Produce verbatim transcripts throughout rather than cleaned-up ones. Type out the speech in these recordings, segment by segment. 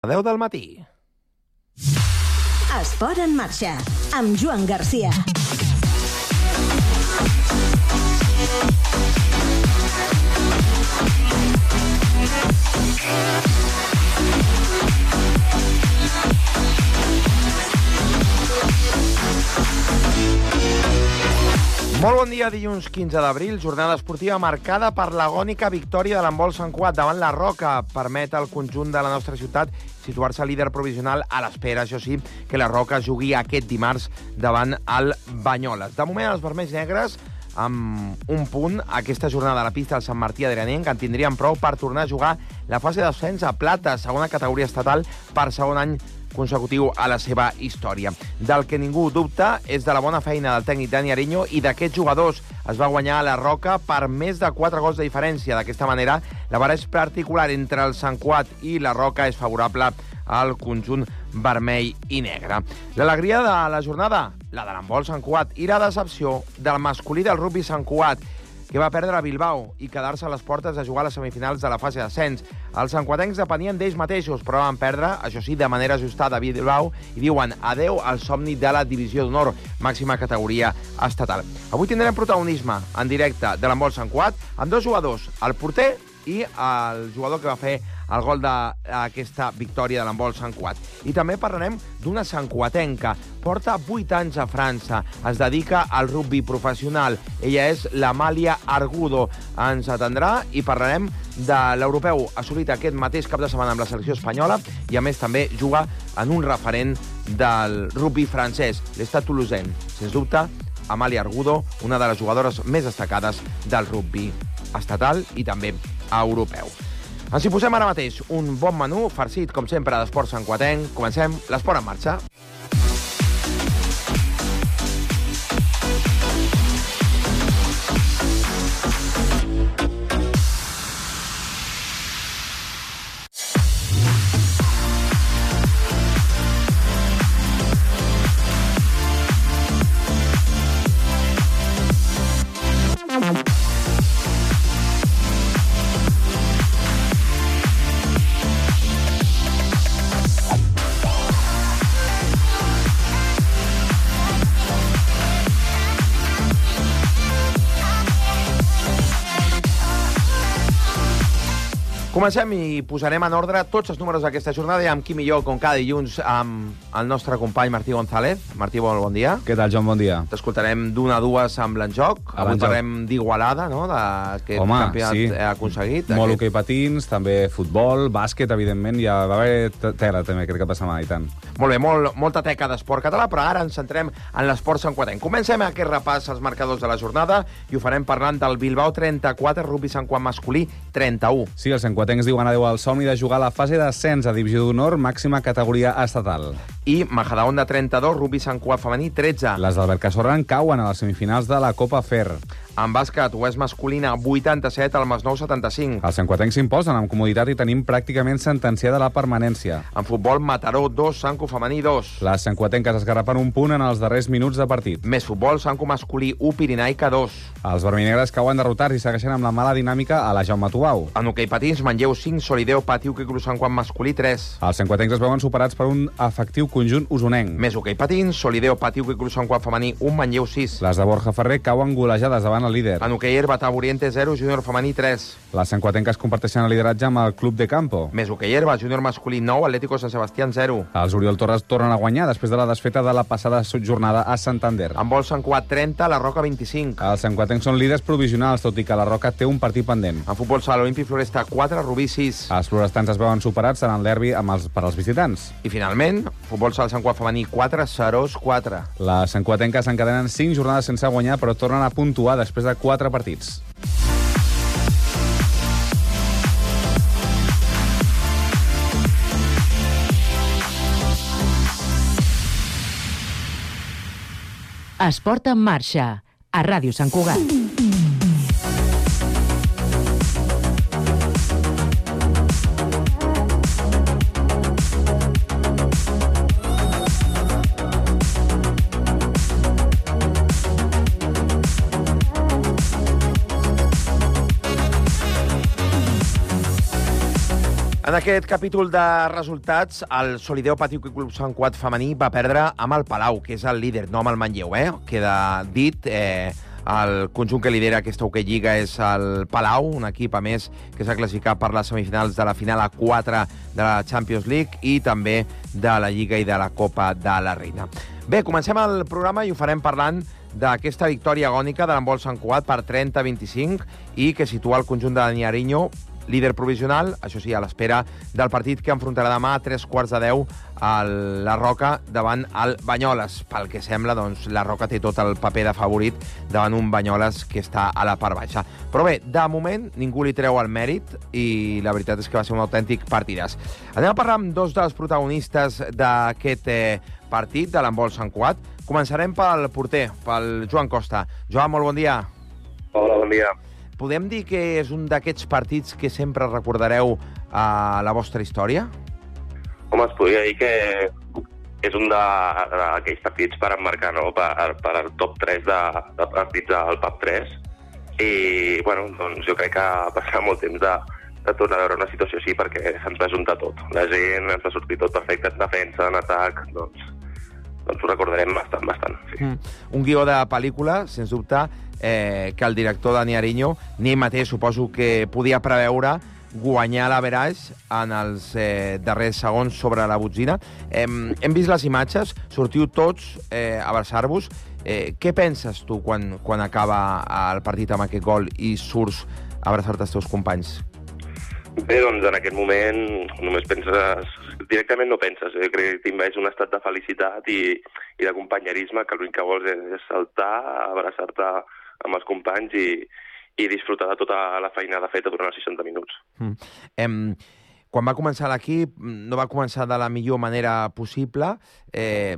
A deu del matí. Esport en marxa, amb Joan Garcia. Molt bon dia, dilluns quinze d'abril, jornada esportiva marcada per l'agònica victòria de l'handbol Sant Cugat davant la Roca. Permet al conjunt de la nostra ciutat situar-se líder provisional a l'espera, això sí, que la Roca jugui aquest dimarts davant el Banyoles. De moment, els vermells negres, amb un punt, aquesta jornada a la pista del Sant Martí Adrianenc, en tindrien prou per tornar a jugar la fase d'ascens a plata, segona categoria estatal per segon any consecutiu a la seva història. Del que ningú dubta és de la bona feina del tècnic Dani Ariño i d'aquests jugadors. Es va guanyar a la Roca per més de quatre gols de diferència. D'aquesta manera, la barreja particular entre el Sant Cugat i la Roca és favorable al conjunt vermell i negre. L'alegria de la jornada, la de l'handbol Sant Cugat, i la decepció del masculí del rugbi Sant Cugat, que va perdre a Bilbao i quedar-se a les portes de jugar a les semifinals de la fase d'ascens. Els santcuatencs depenien d'ells mateixos, però van perdre, això sí, de manera ajustada a Bilbao, i diuen adeu al somni de la divisió d'honor, màxima categoria estatal. Avui tindrem protagonisme en directe de l'handbol Sant Cugat amb dos jugadors, el porter i el jugador que va fer el gol d'aquesta victòria de l'handbol Sant Cugat. I també parlarem d'una santcuatenca. Porta vuit anys a França. Es dedica al rugbi professional. Ella és l'Amàlia Argudo. Ens atendrà i parlarem de l'europeu assolit aquest mateix cap de setmana amb la selecció espanyola i, a més, també juga en un referent del rugbi francès, l'Estat Toulousain. Sens dubte, Amàlia Argudo, una de les jugadores més destacades del rugbi estatal i també europeu. Ens hi posem ara mateix un bon menú, farcit, com sempre, d'esport santcuatenc. Comencem l'Esport en marxa. Comencem i posarem en ordre tots els números d'aquesta jornada i amb qui millor, com cada dilluns, amb el nostre company Martí González. Martí, bon, bon dia. Què tal, Joan? Bon dia. T'escoltarem d'una a dues amb l'enjoc. Avui parlem d'Igualada, no?, d'aquest campionat sí. aconseguit. Molt aquest... hoquei patins, també futbol, bàsquet, evidentment. Ja va haver tela, també, aquest cap de setmana, i tant. Molt bé, molt, molta teca d'esport català, però ara ens centrem en l'esport santcuatenc. Comencem aquest repàs als marcadors de la jornada i ho farem parlant del Bilbao trenta-quatre, rugbi Sant Cugat masculí trenta-u. Sí, els santcuatencs diuen adeu al somni de jugar a la fase d'ascens a divisió d'honor, màxima categoria estatal. I Majadahonda trenta-dos, rugbi Sant Cugat femení tretze. Les d'Albert Casorran cauen a les semifinals de la Copa Fer. En bàsquet, Oest masculina vuitanta-set, al Masnou setanta-cinc. Els santcuatencs s'imposen amb comoditat i tenim pràcticament sentenciada la permanència. En futbol, Mataró dos, Sanco femení dos. Les santcuatenques esgarrapen un punt en els darrers minuts de partit. Més futbol, Sanco masculí u, Pirinaica dos. Els vermells cauen derrotats i segueixen amb la mala dinàmica a la Jaume Tubau. En hoquei patins, Manlleu cinc, Solideo Patiu que Club Sant Cugat masculí tres. Els santcuatencs es veuen superats per un efectiu conjunt usonenc. Més hoquei patins, Solideo Patiu que Club Sant Cugat femení un, Manlleu sis. Les de Borja Ferrer cauen golejades davant el líder. En hoquei herba, Taboriente zero, Júnior femení tres. Les santcuatenques comparteixen el lideratge amb el Club de Campo. Més hoquei herba, Júnior masculí nou, Atlético Sant Sebastián zero. Els Oriol Torres tornen a guanyar després de la desfeta de la passada jornada a Santander. En vol Sant Cugat trenta, la Roca vint-i-cinc. Els santcuatencs són líders provisionals, tot i que la Roca té un partit pendent. En futbol sala, Olímpic Floresta quatre, Rubí sis. Els florestans es veuen superats en el derbi amb els, per als visitants. I finalment, futbol sala Sant Cugat femení quatre, Serós quatre. Les santcuatenques encadenen cinc jornades sense guanyar, però tornen a puntuar després de quatre partits. Esport en marxa, a Ràdio Sant Cugat. En aquest capítol de resultats, el Solideo Patí Club Sant Cugat femení va perdre amb el Palau, que és el líder, no amb el Manlleu, eh? Queda dit, eh, el conjunt que lidera aquesta Hockey Lliga és el Palau, un equip, a més, que s'ha classificat per les semifinals de la final a quatre de la Champions League i també de la Lliga i de la Copa de la Reina. Bé, comencem el programa i ho farem parlant d'aquesta victòria agònica de l'handbol Sant Cugat per trenta a vint-i-cinc i que situa el conjunt de Niariño líder provisional, això sí, a l'espera del partit que enfrontarà demà a tres quarts de deu a la Roca davant el Banyoles. Pel que sembla, doncs, la Roca té tot el paper de favorit davant un Banyoles que està a la part baixa. Però bé, de moment, ningú li treu el mèrit i la veritat és que va ser un autèntic partidàs. Anem a parlar amb dos dels protagonistes d'aquest eh, partit, de l'handbol Sant Cugat. Començarem pel porter, pel Joan Costa. Joan, molt bon dia. Hola, bon dia. Podem dir que és un d'aquests partits que sempre recordareu a la vostra història? Home, es podria dir que és un d'aquells partits per emmarcar, no?, per, per el top tres de, de partits al P A P tres. I, bueno, doncs jo crec que passarà molt temps de, de tornar a veure una situació així perquè se'ns va juntar tot. La gent ens va sortir tot perfecte en defensa, en atac, doncs, doncs ho recordarem bastant, bastant. Sí. Mm. Un guió de pel·lícula, sens dubte, eh, que el director de Niariño, ni ell mateix suposo que podia preveure guanyar l'averaix en els eh, darrers segons sobre la botzina. Eh, hem vist les imatges, sortiu tots eh, a abraçar-vos. Eh, què penses tu quan, quan acaba el partit amb aquest gol i surts a abraçar-te als teus companys? Bé, doncs en aquest moment només penses... Directament no penses. Jo crec que t'invaeix un estat de felicitat i, i de companyerisme que l'únic que vols és, és saltar, abraçar-te amb els companys i, i disfrutar de tota la feinada feta durant els seixanta minuts. Mm. Em, quan va començar l'equip, no va començar de la millor manera possible. Eh,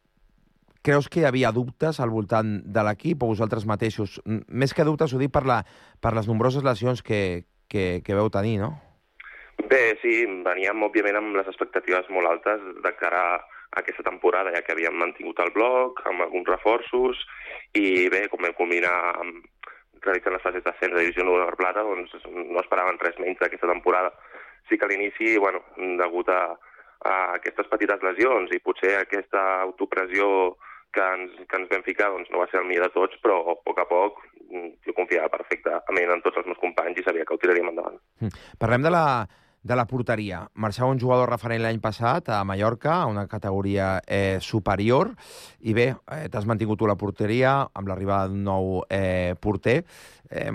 creus que hi havia dubtes al voltant de l'equip o vosaltres mateixos? Més que dubtes ho dic per, la, per les nombroses lesions que, que, que veu tenir, no? Bé, sí, veníem, òbviament, amb les expectatives molt altes de cara a aquesta temporada, ja que havíem mantingut el bloc, amb alguns reforços, i bé, com vam culminar amb, realitzant les fases d'ascens de Divisió u per Plata, doncs no esperaven res menys d'aquesta temporada. Sí que a l'inici, bueno, degut a, a aquestes petites lesions i potser aquesta autopressió que ens, que ens vam ficar, doncs no va ser el millor de tots, però a poc a poc jo confiava perfectament en tots els meus companys i sabia que ho tiraríem endavant. Mm. Parlem de la, de la porteria. Marxava un jugador referent l'any passat a Mallorca, a una categoria eh, superior, i bé, eh, t'has mantingut tu la porteria amb l'arribada d'un nou eh, porter. Eh,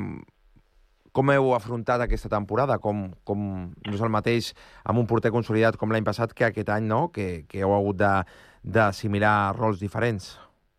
com heu afrontat aquesta temporada? Com, com no és el mateix amb un porter consolidat com l'any passat que aquest any, no?, que, que heu hagut de d'assimilar rols diferents?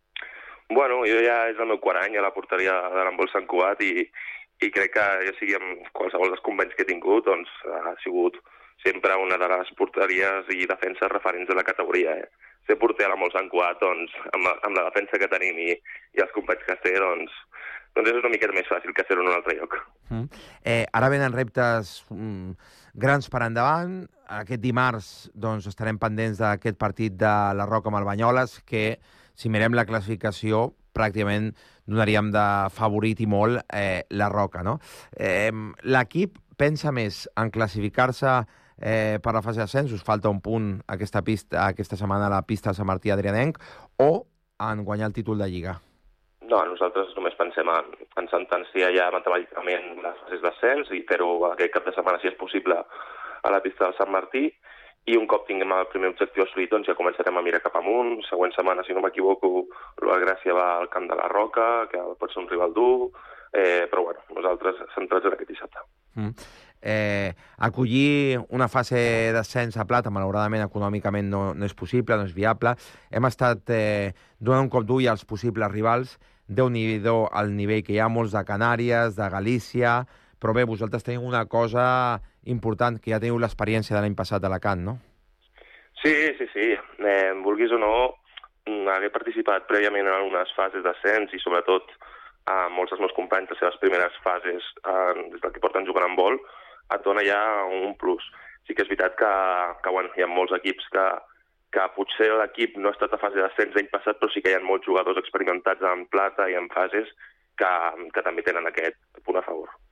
Bueno, jo ja és el meu quart any a la porteria de l'handbol Sant Cugat i, i crec que ja sigui amb qualsevol dels convenys que he tingut, doncs ha sigut sempre una de les porteries i defenses referents de la categoria. Eh? Ser porter a l'handbol Sant Cugat, doncs, amb, amb la defensa que tenim i, i els companys que es té, doncs, doncs és una miqueta més fàcil que ser-ho en un altre lloc. Mm. Eh, ara venen reptes mm, grans per endavant. Aquest dimarts doncs, estarem pendents d'aquest partit de la Roca amb el Banyoles, que, si mirem la classificació, pràcticament donaríem de favorit i molt eh, la Roca, no? Eh, l'equip pensa més en classificar-se eh, per la fase d'ascens, us falta un punt aquesta, pista, aquesta setmana a la pista Sant Martí Adrianenc, o en guanyar el títol de Lliga? No, nosaltres només pensem en, en sentenciar ja matemàticament les fases d'ascens i fer-ho aquest cap de setmana, si és possible, a la pista del Sant Martí, i un cop tinguem el primer objectiu assolit, doncs ja començarem a mirar cap amunt. Següent setmana, si no m'equivoco, la Gràcia va al Camp de la Roca, que pot ser un rival dur, eh, però bueno, nosaltres centrats en aquest dissabte. Mm. Eh, acollir una fase d'ascens a Plata, malauradament, econòmicament no, no és possible, no és viable. Hem estat eh, donant un cop d'ull als possibles rivals. Déu-n'hi-do al nivell que hi ha, molts de Canàries, de Galícia, però bé, vosaltres teniu una cosa important, que ja teniu l'experiència de l'any passat a Alacant, no? Sí, sí, sí. Eh, vulguis o no, haver participat prèviament en unes fases d'ascens i sobretot a molts dels meus companys, les seves primeres fases eh, des del que porten jugant en vol, et dona ja un plus. Sí que és veritat que, que bueno, hi ha molts equips que, que potser l'equip no ha estat a fase d'ascens l'any passat, però sí que hi ha molts jugadors experimentats en plata i en fases que, que també tenen aquest punt a favor.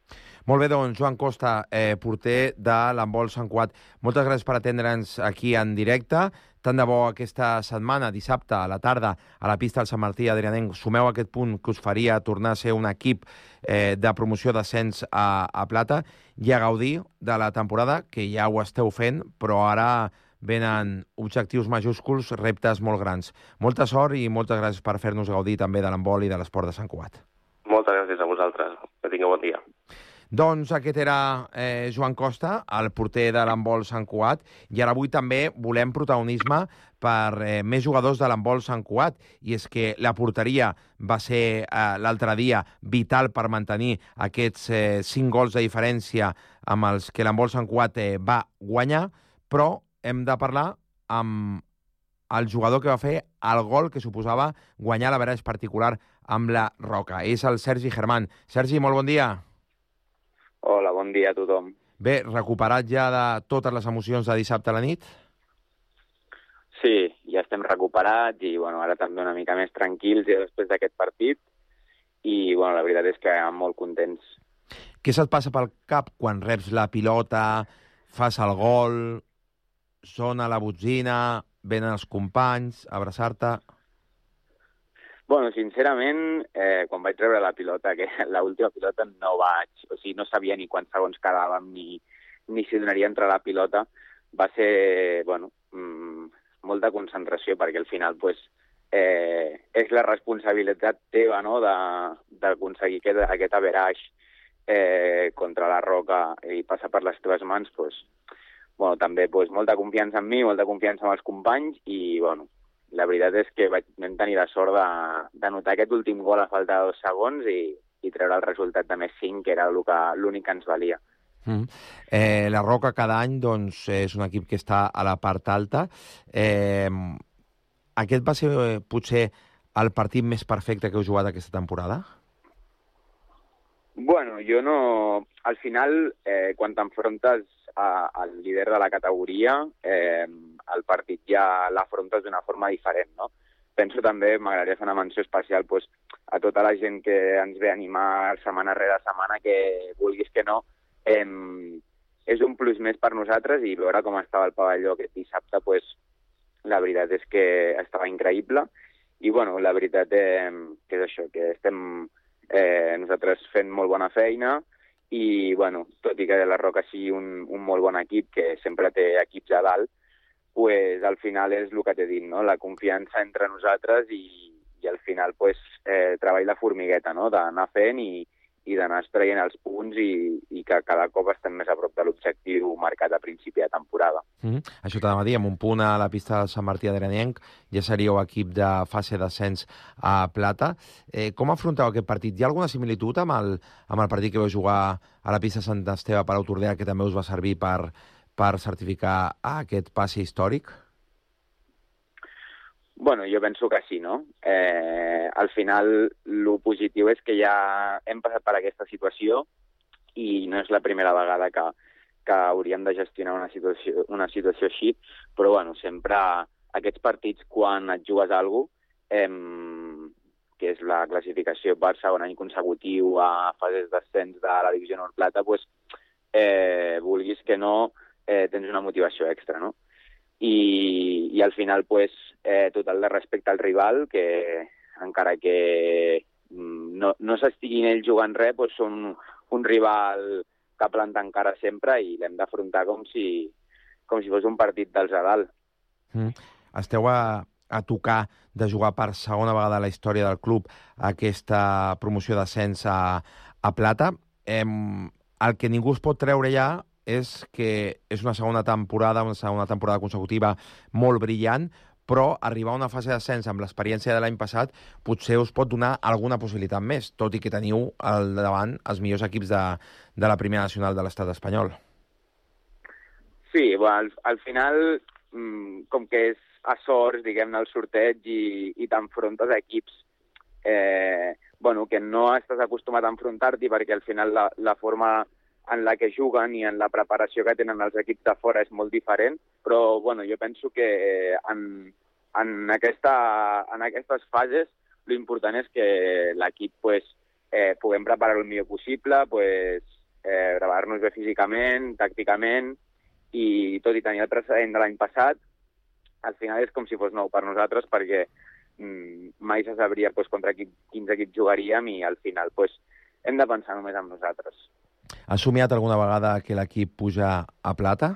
Molt bé, doncs, Joan Costa, eh, porter de l'handbol Sant Cugat. Moltes gràcies per atendre'ns aquí en directe. Tant de bo aquesta setmana, dissabte, a la tarda, a la pista del Sant Martí Adrianenc, sumeu aquest punt que us faria tornar a ser un equip eh, de promoció d'ascens a, a plata i a gaudir de la temporada, que ja ho esteu fent, però ara venen objectius majúsculs, reptes molt grans. Molta sort i moltes gràcies per fer-nos gaudir també de l'handbol i de l'esport de Sant Cugat. Moltes gràcies a vosaltres. Que tingueu bon dia. Doncs aquest era eh, Joan Costa, el porter de l'handbol Sant Cugat, i ara avui també volem protagonisme per eh, més jugadors de l'handbol Sant Cugat, i és que la porteria va ser eh, l'altre dia vital per mantenir aquests eh, cinc gols de diferència amb els que l'handbol Sant Cugat eh, va guanyar, però hem de parlar amb el jugador que va fer el gol que suposava guanyar la barrage particular amb la Roca. És el Sergi Germán. Sergi, molt bon dia. Hola, bon dia a tothom. Bé, recuperat ja de totes les emocions de dissabte a la nit? Sí, ja estem recuperats i bueno, ara també una mica més tranquils després d'aquest partit i bueno, la veritat és que molt contents. Què se't passa pel cap quan reps la pilota, fas el gol, sona la botzina, venen els companys a abraçar-te? Bueno, sincerament, eh, quan vaig rebre la pilota, que l'última pilota no vaig... O sigui, no sabia ni quants segons quedàvem ni, ni si donaria a entrar la pilota. Va ser, bueno, mmm, molta concentració, perquè al final, pues, eh, és la responsabilitat teva, no?, d'aconseguir aquest, aquest average eh, contra la Roca i passar per les teves mans, pues, bueno, també pues, molta confiança en mi, molta confiança en els companys i, bueno, la veritat és que vaig, vam tenir la sort de, de notar aquest últim gol a falta de dos segons i, i treure el resultat de més cinc, que era l'únic que ens valia. Mm. Eh, la Roca cada any doncs, és un equip que està a la part alta. Eh, aquest va ser eh, potser el partit més perfecte que heu jugat aquesta temporada? Bueno, jo no... Al final, eh, quan t'enfrontes al líder de la categoria, eh, el partit ja l'afrontes d'una forma diferent, no? Penso també, m'agradaria fer una menció especial pues, a tota la gent que ens ve a animar setmana rere setmana, que vulguis que no, eh, és un plus més per nosaltres i veure com estava el pavelló aquest dissabte, pues, la veritat és que estava increïble i bueno, la veritat eh, que és això, que estem eh, nosaltres fent molt bona feina i, bueno, tot i que la Roca sigui un, un molt bon equip, que sempre té equips a dalt, pues, al final és el que t'he dit, no? La confiança entre nosaltres i, i al final pues, eh, treball de formigueta, no? D'anar fent i, i d'anar extraient els punts i, i que cada cop estem més a prop de l'objectiu marcat a principi de temporada. Mm-hmm. Això t'anava a dir, amb un punt a la pista del Sant Martí Adrianenc ja seríeu equip de fase d'ascens a plata. Eh, com afronteu aquest partit? Hi ha alguna similitud amb el, amb el partit que vau jugar a la pista Sant Esteve per Tordera, que també us va servir per, per certificar aquest passe històric? Bueno, jo penso que sí, no? Eh, al final, el positiu és que ja hem passat per aquesta situació i no és la primera vegada que, que hauríem de gestionar una situació, una situació així, però bueno, sempre aquests partits, quan et jugues alguna cosa, eh, que és la classificació per segon any consecutiu a fases d'ascens de la divisió Nord Plata, pues, eh, vulguis que no, eh, tens una motivació extra, no? I, i al final pues, eh, total de respecte al rival, que encara que no, no s'estiguin ells jugant res, pues, són un rival que planta encara sempre i l'hem d'afrontar com si, com si fos un partit dels a dalt. Mm. Esteu a, a tocar de jugar per segona vegada a la història del club aquesta promoció d'ascens a, a plata. Eh, el que ningú es pot treure ja és que és una segona temporada, una segona temporada consecutiva molt brillant, però arribar a una fase d'ascens amb l'experiència de l'any passat potser us pot donar alguna possibilitat més, tot i que teniu al davant els millors equips de, de la primera nacional de l'estat espanyol. Sí, bueno, al, al final, com que és a sorts, diguem-ne, el sorteig i, i t'enfrontes a equips eh, bueno, que no estàs acostumat a enfrontar-t'hi perquè al final la, la forma en la que juguen i en la preparació que tenen els equips de fora és molt diferent, però bueno, jo penso que en, en, aquesta, en aquestes fases l'important és que l'equip pues, eh, puguem preparar el millor possible, pues, eh, preparar-nos bé físicament, tàcticament, i tot i tenir el precedent de l'any passat, al final és com si fos nou per nosaltres, perquè mm, mai se sabria pues, contra qui, quins equips jugaríem, i al final pues, hem de pensar només en nosaltres. Has somiat alguna vegada que l'equip puja a plata?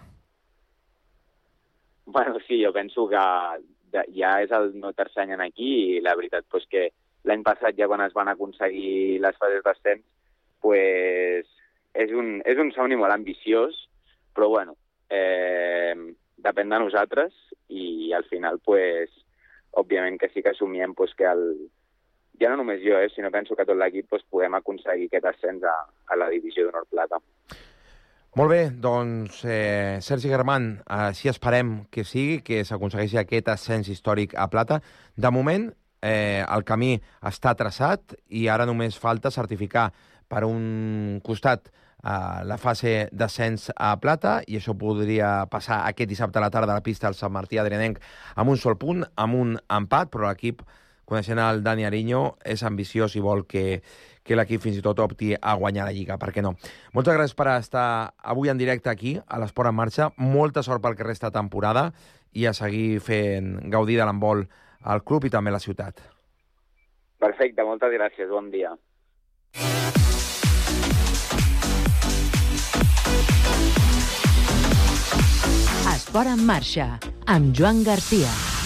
Bueno, sí, jo penso que ja és el meu tercer any aquí, i la veritat pues, que l'any passat, ja quan es van aconseguir les fases d'ascens, pues, és, un, és un somni molt ambiciós, però bueno, eh, depèn de nosaltres, i al final, pues, òbviament que sí que assumiem pues, que el, ja no només jo, eh, sinó penso que tot l'equip pues, podem aconseguir aquest ascens a, a la divisió d'honor plata. Molt bé, doncs, eh, Sergi Germán, així esperem que sigui, que s'aconsegueixi aquest ascens històric a plata. De moment, eh, el camí està traçat i ara només falta certificar per un costat eh, la fase d'ascens a plata, i això podria passar aquest dissabte a la tarda a la pista del Sant Martí Adrianenc amb un sol punt, amb un empat, però l'equip, coneixent el Dani Ariño, és ambiciós i vol que, que l'equip fins i tot opti a guanyar la Lliga, per què no? Moltes gràcies per estar avui en directe aquí, a l'Esport en Marxa. Molta sort pel que resta de temporada i a seguir fent gaudir de l'handbol al club i també a la ciutat. Perfecte, moltes gràcies, bon dia. Esport en Marxa, amb Joan Garcia.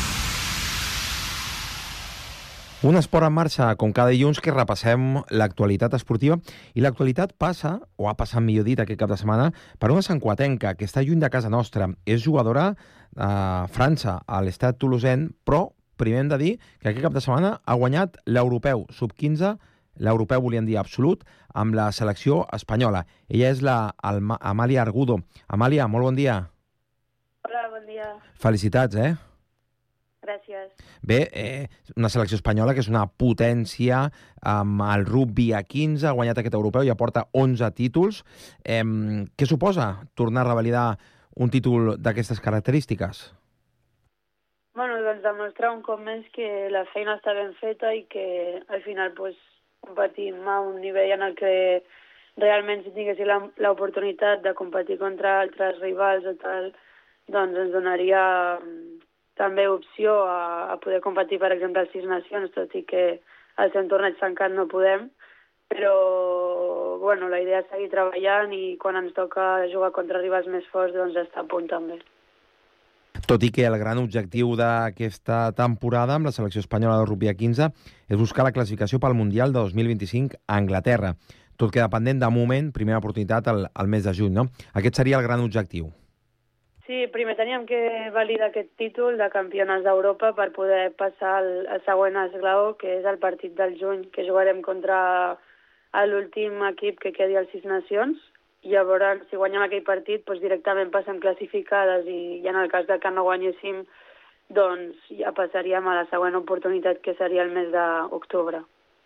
Un esport en marxa, com cada dilluns, que repassem l'actualitat esportiva, i l'actualitat passa, o ha passat millor dit aquest cap de setmana, per una santcuatenca que està lluny de casa nostra. És jugadora a França, a l'Estat Toulousain, però primer hem de dir que aquest cap de setmana ha guanyat l'europeu sub quinze, l'europeu volien dir absolut, amb la selecció espanyola. Ella és la Amàlia Argudo. Amàlia, molt bon dia. Hola, bon dia. Felicitats, eh? Gràcies. Bé, eh, una selecció espanyola que és una potència amb el rugby a quinze, ha guanyat aquest europeu, ja porta onze títols. Eh, què suposa tornar a revalidar un títol d'aquestes característiques? Bueno, doncs demostrar un cop més que la feina està ben feta i que al final pues, competim a un nivell en el que realment si tinguéssim l'oportunitat de competir contra altres rivals o tal, doncs ens donaria també opció a, a poder competir, per exemple, als Sis Nacions, tot i que al seu torneig tancat no podem, però bueno, la idea és seguir treballant i quan ens toca jugar contra rivals més forts, doncs estar a punt també. Tot i que el gran objectiu d'aquesta temporada amb la selecció espanyola de rugby a quinze és buscar la classificació pel Mundial de dos mil vint-i-cinc a Anglaterra. Tot queda pendent de moment, primera oportunitat al, al mes de juny, no? Aquest seria el gran objectiu. Sí, primer teníem que validar aquest títol de campionats d'Europa per poder passar al, al següent esglaó, que és el partit del juny, que jugarem contra l'últim equip que quedi als Sis Nacions. I llavors, si guanyem aquell partit, doncs directament passem classificades i, i en el cas de que no guanyéssim, doncs ja passaríem a la següent oportunitat, que seria el mes d'octubre.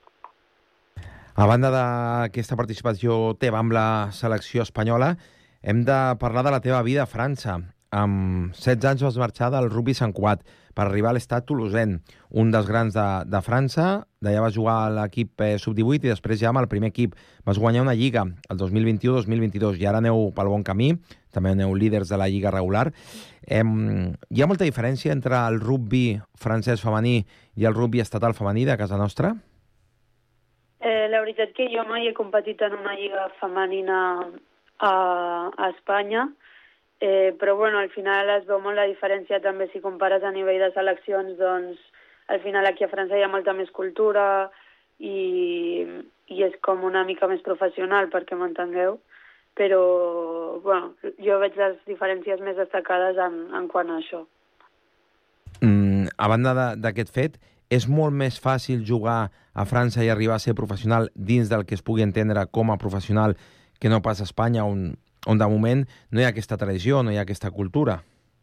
A banda d'aquesta participació teva amb la selecció espanyola, hem de parlar de la teva vida a França. Amb setze anys vas marxar del rugby Sant Cugat per arribar a l'Estat Toulousain, un dels grans de, de França. D'allà vas jugar a l'equip sub divuit i després ja amb el primer equip vas guanyar una lliga, el dos mil vint-i-u dos mil vint-i-dos, i ara aneu pel bon camí, també aneu líders de la lliga regular. Eh, hi ha molta diferència entre el rugby francès femení i el rugby estatal femení de casa nostra? Eh, la veritat que jo mai he competit en una lliga femenina a, a Espanya, eh, però bueno, al final es veu molt la diferència també si compares a nivell de seleccions, doncs al final aquí a França hi ha molta més cultura i, i és com una mica més professional, perquè m'entengueu, però bueno, jo veig les diferències més destacades en, en quant a això. Mm, a banda d'aquest fet, és molt més fàcil jugar a França i arribar a ser professional dins del que es pugui entendre com a professional que no pas a Espanya, on, on de moment no hi ha aquesta tradició, no hi ha aquesta cultura.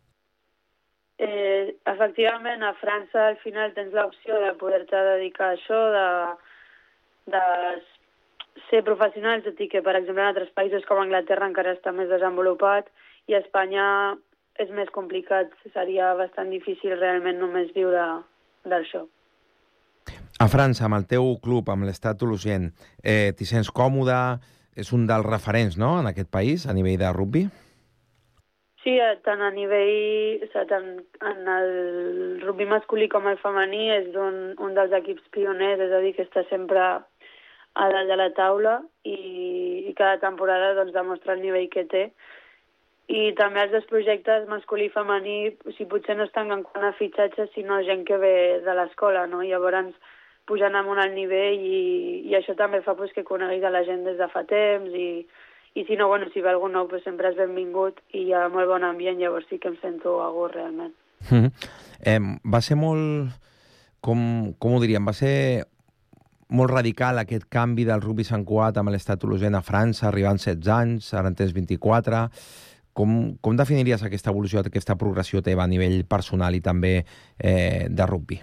Eh, efectivament, a França al final tens l'opció de poder-te dedicar a això, de, de ser professional, tot i que, per exemple, en altres països com Anglaterra encara està més desenvolupat, i a Espanya és més complicat, seria bastant difícil realment només viure d'això. A França, amb el teu club, amb l'Estat Toulousain, eh, t'hi sents còmode? és un dels referents, no?, en aquest país, a nivell de rugby. Sí, tant a nivell, o sigui, tant en el rugby masculí com el femení és un, un dels equips pioners, és a dir, que està sempre a dalt de la taula i, i cada temporada doncs, demostra el nivell que té. I també els dos projectes masculí i femení, o sigui, potser no estan en quant a fitxatges, sinó gent que ve de l'escola, no? Llavors pujan amunt al nivell i, i això també fa pues, que coneguis a la gent des de fa temps i, i si no, bueno, si ve algú nou pues, sempre és benvingut i hi ha molt bon ambient, llavors sí que em sento a gust realment. Mm-hmm. eh, va ser molt, com, com ho diríem, va ser molt radical aquest canvi del rugby Sant Cugat amb l'Estat Toulousain a França, arribant setze anys, ara en tens vint-i-quatre. Com, com definiries aquesta evolució, aquesta progressió teva a nivell personal i també eh, de rugby?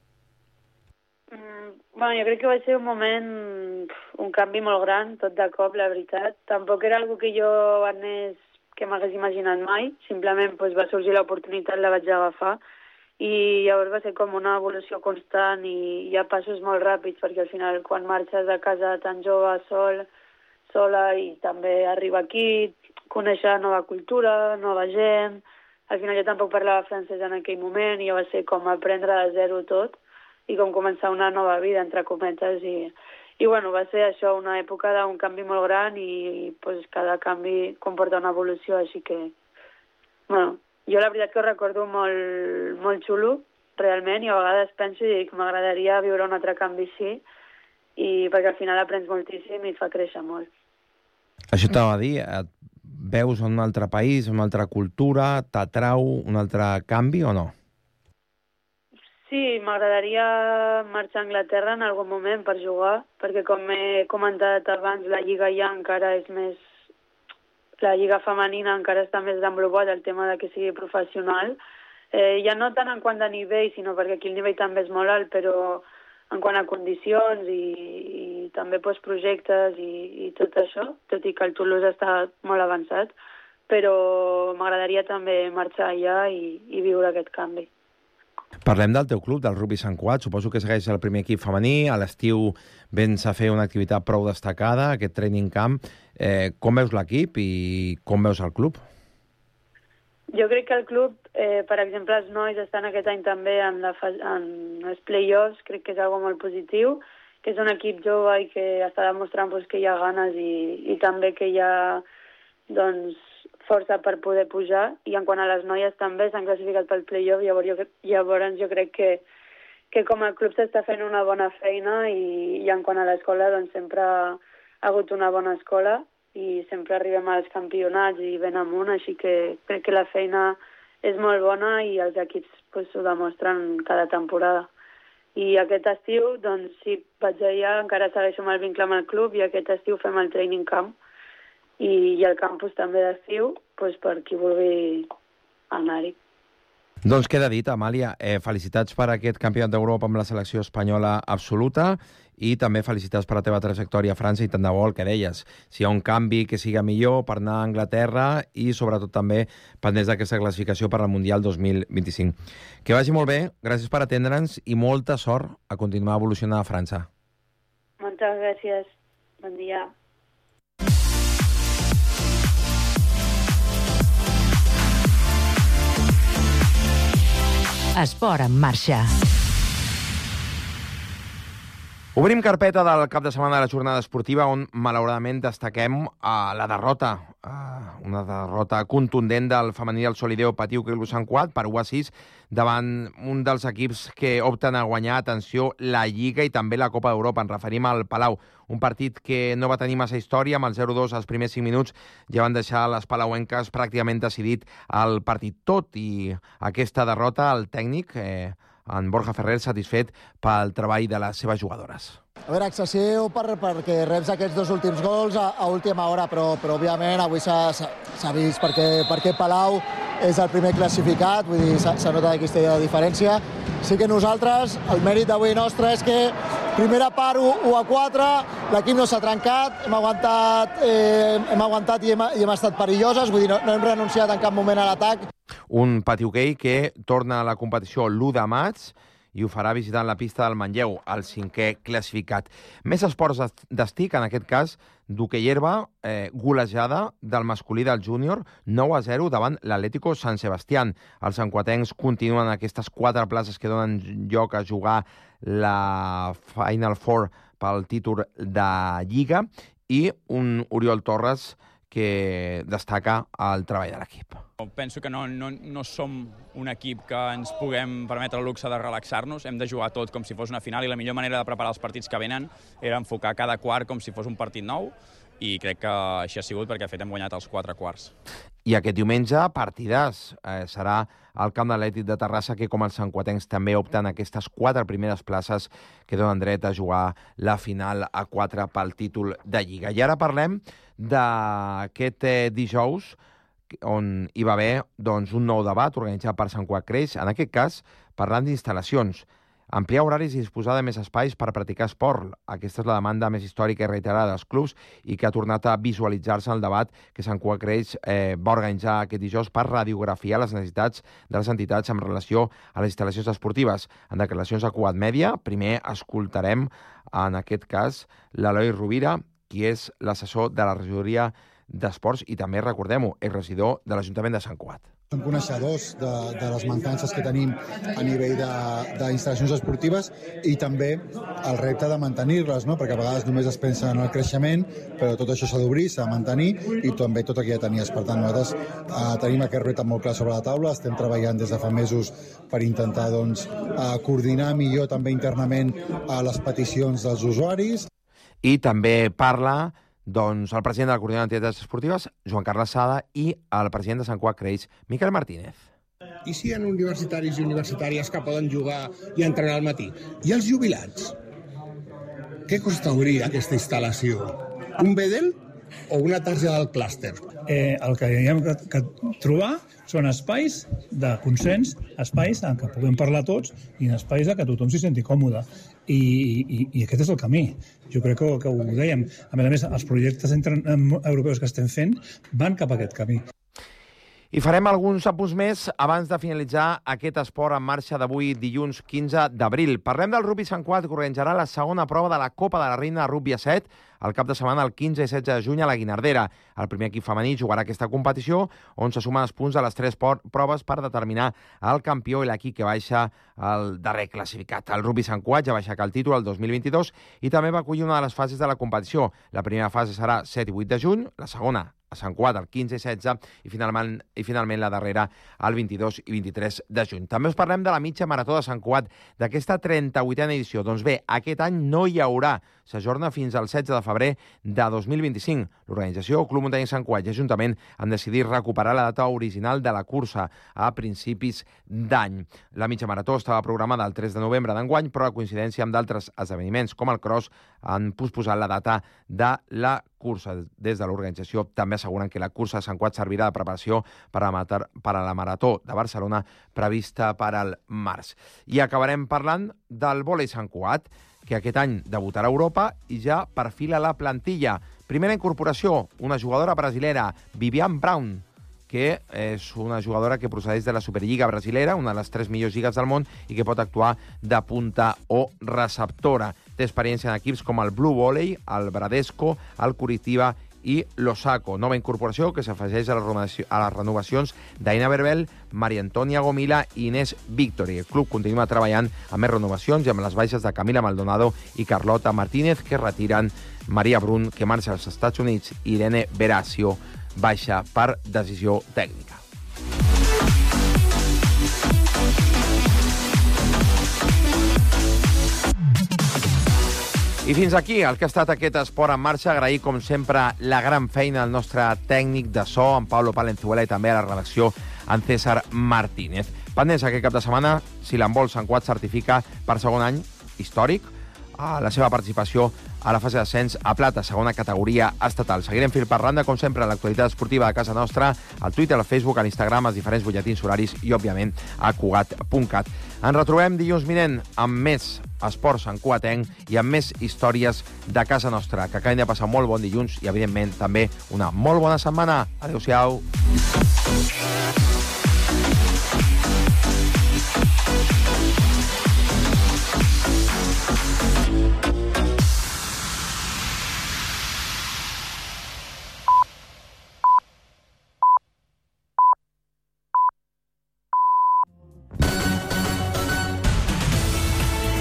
Mm, bueno, jo crec que va ser un moment, un canvi molt gran, tot de cop, la veritat. Tampoc era algo que jo anés, que m'hagués imaginat mai, simplement pues, va sorgir l'oportunitat, la vaig agafar, i llavors va ser com una evolució constant i hi ha passos molt ràpids, perquè al final quan marxes de casa tan jove, sol, sola i també arriba aquí, conèixer nova cultura, nova gent. Al final jo tampoc parlava francès en aquell moment i ja va ser com aprendre de zero tot i com començar una nova vida, entre cometes. I, i bueno, va ser això, una època d'un canvi molt gran i, i pues, cada canvi comporta una evolució, així que... Bueno, jo la veritat que ho recordo molt, molt xulo, realment, i a vegades penso i dic, m'agradaria viure un altre canvi així, i perquè al final aprens moltíssim i et fa créixer molt. Això t'ho va dir, et veus en un altre país, una altra cultura, t'atrau un altre canvi o no? Sí, m'agradaria marxar a Anglaterra en algun moment per jugar, perquè com he comentat abans, la lliga ja encara és més... La lliga femenina encara està més desenvolupada, el tema de que sigui professional. Eh, ja no tant en quant de nivell, sinó perquè aquí el nivell també és molt alt, però en quant a condicions i, i també pues, projectes i, i tot això, tot i que el Toulouse està molt avançat, però m'agradaria també marxar allà i, i viure aquest canvi. Parlem del teu club, del Rugby Sant Cugat. Suposo que segueix el primer equip femení. A l'estiu vens a fer una activitat prou destacada, aquest training camp. Eh, com veus l'equip i com veus el club? Jo crec que el club, eh, per exemple, els nois estan aquest any també en, la fa en els play-offs, crec que és algo molt positiu, que és un equip jove i que està demostrant pues, que hi ha ganes i, i també que hi ha doncs, força per poder pujar, i en quant a les noies també s'han classificat pel play-off, llavors jo, llavors jo crec que, que com a club s'està fent una bona feina i, i en quant a l'escola doncs sempre ha hagut una bona escola i sempre arribem als campionats i ben amunt, així que crec que la feina és molt bona i els equips pues, ho demostren cada temporada. I aquest estiu, doncs sí, vaig allà, encara segueixo amb el vincle amb el club i aquest estiu fem el training camp i, i el campus també d'estiu pues, per qui vulgui anar-hi. Doncs queda dit, Amàlia. Eh, felicitats per aquest campionat d'Europa amb la selecció espanyola absoluta i també felicitats per la teva trajectòria a França i tant de bo el que deies. Si hi ha un canvi que siga millor per anar a Anglaterra i sobretot també pendents d'aquesta classificació per al Mundial dos mil vint-i-cinc. Que vagi molt bé, gràcies per atendre'ns i molta sort a continuar evolucionant a França. Moltes gràcies. Bon dia. Esport en marxa. Obrim carpeta del cap de setmana de la jornada esportiva on, malauradament, destaquem uh, la derrota, uh, una derrota contundent del femení del Solideo Patiu Club Sant Cugat per u a sis davant un dels equips que opten a guanyar, atenció, la Lliga i també la Copa d'Europa. Ens referim al Palau, un partit que no va tenir massa història, amb el zero dos als primers cinc minuts ja van deixar les palauenques pràcticament decidit el partit. Tot i aquesta derrota, el tècnic... Eh, en Borja Ferrer, satisfet pel treball de les seves jugadores. A veure, excessiu per, perquè reps aquests dos últims gols a, a última hora, però, però òbviament avui s'ha vist perquè, perquè Palau és el primer classificat, vull dir, s'ha notat aquesta diferència. Sí que nosaltres, el mèrit d'avui nostre és que primera part u a quatre, l'equip no s'ha trencat, hem aguantat, eh, hem aguantat i hem, i hem estat perilloses, vull dir, no, no hem renunciat en cap moment a l'atac. Un Patiu Hoquei que torna a la competició l'u de maig i ho farà visitant la pista del Manlleu, el cinquè classificat. Més esports d'estic, en aquest cas, d'hoquei herba, eh, golejada del masculí del júnior, nou a zero davant l'Atlético San Sebastián. Els sancuatencs continuen aquestes quatre places que donen lloc a jugar la Final Four pel títol de Lliga i un Oriol Torres que destaca el treball de l'equip. Penso que no, no, no som un equip que ens puguem permetre el luxe de relaxar-nos. Hem de jugar tot com si fos una final i la millor manera de preparar els partits que venen era enfocar cada quart com si fos un partit nou i crec que així ha sigut perquè, de fet, hem guanyat els quatre quarts. I aquest diumenge, partidàs. Eh, serà al camp de l'Atlètic de Terrassa, que com els sancuatencs també opten aquestes quatre primeres places que donen dret a jugar la final a quatre pel títol de Lliga. I ara parlem d'aquest eh, dijous, on hi va haver doncs, un nou debat organitzat per Sant Cugat Creix, en aquest cas parlant d'instal·lacions. Ampliar horaris i disposar de més espais per practicar esport. Aquesta és la demanda més històrica i reiterada dels clubs i que ha tornat a visualitzar-se en el debat que Sant Cugat Creix eh, va organitzar aquest dijous per radiografiar les necessitats de les entitats en relació a les instal·lacions esportives. En declaracions a Cugat Mèdia, primer escoltarem, en aquest cas, l'Eloi Rovira, qui és l'assessor de la regidoria d'Esports i també, recordem-ho, és regidor de l'Ajuntament de Sant Cugat. Som coneixedors de, de les mancances que tenim a nivell d'instal·lacions esportives i també el repte de mantenir-les, no? Perquè a vegades només es pensa en el creixement, però tot això s'ha d'obrir, s'ha de mantenir i també tot aquí ja tenies. Per tant, nosaltres eh, tenim aquest repte molt clar sobre la taula, estem treballant des de fa mesos per intentar doncs, eh, coordinar millor també internament eh, les peticions dels usuaris. I també parla doncs, el president de la Coordinadora d'Entitats Esportives, Joan Carles Sada, i el president de Sant Cugat Creix, Miquel Martínez. I si hi ha universitaris i universitàries que poden jugar i entrenar al matí? I els jubilats? Què costa obrir aquesta instal·lació? Un Bedel o una targeta del clúster? Eh, el que hi ha que, que trobar són espais de consens, espais en què puguem parlar tots i espais en què tothom s'hi senti còmode. I, i, i aquest és el camí. Jo crec que, que ho dèiem. A més a més, els projectes entre, europeus que estem fent van cap a aquest camí. I farem alguns apunts més abans de finalitzar aquest esport en marxa d'avui, dilluns quinze d'abril. Parlem del rugby Sant Cugat, que organitzarà la segona prova de la Copa de la Reina de Rugby a set el cap de setmana el quinze i setze de juny a la Guinardera. El primer equip femení jugarà aquesta competició, on se sumen els punts de les tres proves per determinar el campió i l'equip que baixa el darrer classificat. El rugby Sant Cugat ja va aixecar el títol el dos mil vint-i-dos i també va acollir una de les fases de la competició. La primera fase serà set i vuit de juny, la segona a Sant Cugat el quinze i setze i finalment, i finalment la darrera el vint-i-dos i vint-i-tres de juny. També us parlem de la mitja marató de Sant Cugat, d'aquesta trenta-vuitena edició. Doncs bé, aquest any no hi haurà. S'ajorna fins al setze de febrer de dos mil vint-i-cinc. L'organització Club Muntanya Sant Cugat i Ajuntament han decidit recuperar la data original de la cursa a principis d'any. La mitja marató estava programada el tres de novembre d'enguany, però a coincidència amb d'altres esdeveniments com el cross han posposat la data de la cursa. Des de l'organització també asseguren que la cursa de Sant Cugat servirà de preparació per a, matar, per a la marató de Barcelona prevista per al març. I acabarem parlant del vòlei Sant Cugat, que aquest any debutarà a Europa i ja perfila la plantilla. Primera incorporació, una jugadora brasilera, Vivian Brown, que és una jugadora que procedeix de la Superliga brasilera, una de les tres millors lligues del món, i que pot actuar de punta o receptora. Té experiència en equips com el Blue Volley, el Bradesco, el Curitiba i l'Osako. Nova incorporació que s'afegeix a, a les renovacions d'Aina Berbel, Maria Antònia Gomila i Inés Victory. El club continua treballant amb més renovacions i amb les baixes de Camila Maldonado i Carlota Martínez, que retiren, Maria Brun, que marxa als Estats Units, i Irene Veracio, baixa per decisió tècnica. I fins aquí el que ha estat aquest esport en marxa. Agrair, com sempre, la gran feina del nostre tècnic de so, en Pablo Palenzuela, i també a la redacció, en César Martínez. Pendents aquest cap de setmana, si l'handbol Sant Cugat certifica per segon any històric a la seva participació a la fase d'ascens a plata, segona categoria estatal. Seguirem fil per randa, com sempre, a l'actualitat esportiva de casa nostra, al Twitter, al Facebook, a l'Instagram, als diferents butlletins horaris i, òbviament, a cugat punt cat. Ens retrobem dilluns vinent amb més esport santcugatenc i amb més històries de casa nostra. Que acabin de passar molt bon dilluns i, evidentment, també una molt bona setmana. Adéu-siau.